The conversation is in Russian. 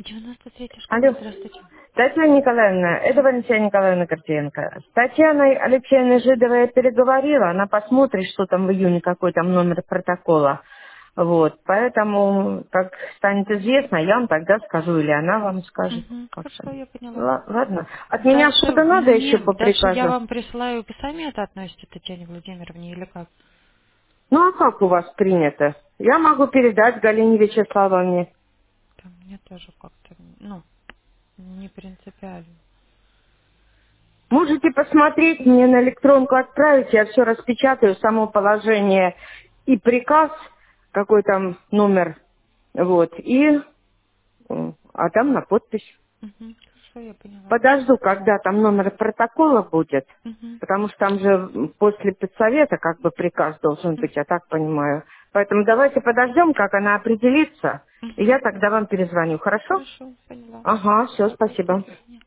93-я школа, Алло. здравствуйте. Татьяна Николаевна, это Да. Валентина Николаевна Гордиенко. С Татьяной Алексеевной Жидовой я переговорила, она посмотрит, что там в июне, какой там номер протокола. Вот, поэтому, как станет известно, я вам тогда скажу, или она вам скажет. Угу, Как хорошо, там. я поняла. Ладно. От меня Дальше что-то надо еще мне, по дальше я приказу? вам присылаю, вы сами это относите Татьяне Владимировне или как? Ну, а как у вас принято? Я могу передать Галине Вячеславовне. Там мне тоже как-то, ну, не принципиально. Можете посмотреть, мне на электронку отправить, я все распечатаю, само положение и приказ, какой там номер, вот, а там на подпись. Угу, хорошо, я поняла. Подожду, когда там номер протокола будет, Угу, потому что там же после педсовета как бы приказ должен быть, я так понимаю. Поэтому давайте подождем, как она определится, и угу. я тогда вам перезвоню, хорошо? Хорошо, поняла. Ага, все, До спасибо. свидания.